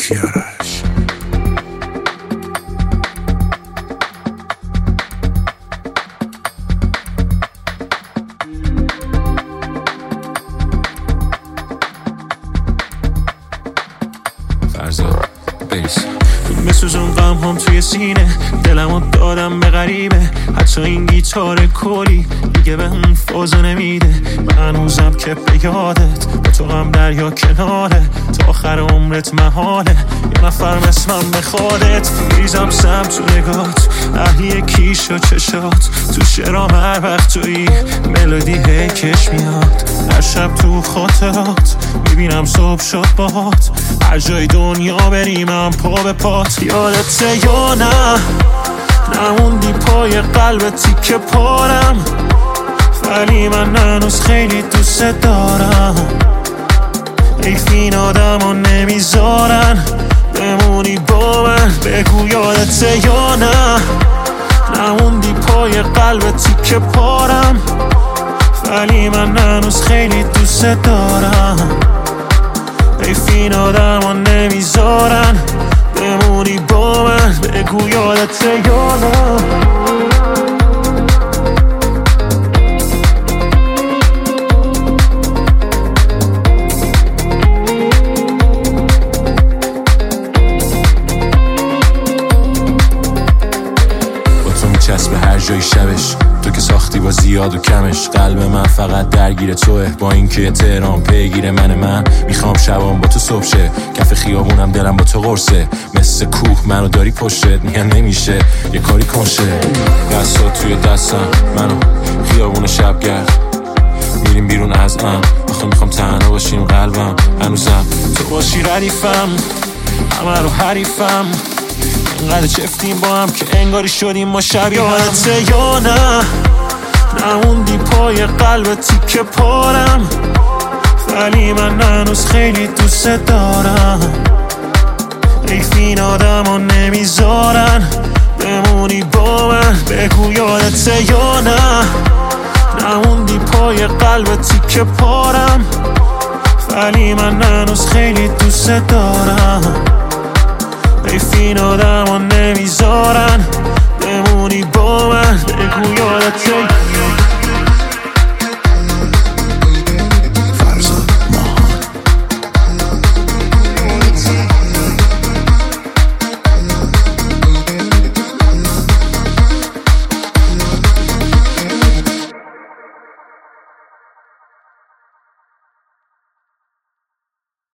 کیارش. فرزاد بیس بسوزون غم هم توی سینه، دلمو دادم به غریبه. حتی این گیتار کلی دیگه به اون فازو نمیده. من هنوزم که به یادت با تو غم دریا کناره، تا آخر عمرت محاله یه نفر مثلم بخوادت. میریزم سم تو نگات، اهلی کیش و چشات، تو شعرام هر وقت توی ملودی کش میاد. هر شب تو خاطرات میبینم صبح شد باهات، هر جای دنیا بریم من پا به پات. یادته یا نه نموندی پای قلب تیکه پارم، ولی من هنوز خیلی دوست دارم. حیف این آدم ها نمیذارن بمونی با من. بگو یادته یا نه نموندی پای قلب تیکه پارم، ولی من هنوز خیلی دوست دارم. حیف این آدم ها نمیذارن بمونی با من. بگو یادته یا نه. چسب هر جای شبش، تو که ساختی با زیاد و کمش. قلب من فقط درگیر توه، با اینکه تهران پیگیر من میخوام شبام با تو صبح شه. کف خیابونم دلم با تو قرصه، مثل کوه منو داری پشتت. میگن نمیشه یه کاری کنشه. دستات توی دستم، منو خیابون شبگرد میریم بیرون از آخه میخوام تنها باشیم. قلبم هنوزم تو باشی ردیفم، همه رو حریفم. اینقدر چفتیم با هم که انگاری شدیم ما شبیه. یادته یا نه نموندی پای قلب تیکه پارم، ولی من هنوز خیلی دوست دارم. حیف این آدم ها نمیذارن بمونی با من. بگو یادته یا نه نموندی پای قلب تیکه پارم، ولی من هنوز خیلی دوست دارم. حیف این آدم ها نمیذارن بمونی با من. بگو یادته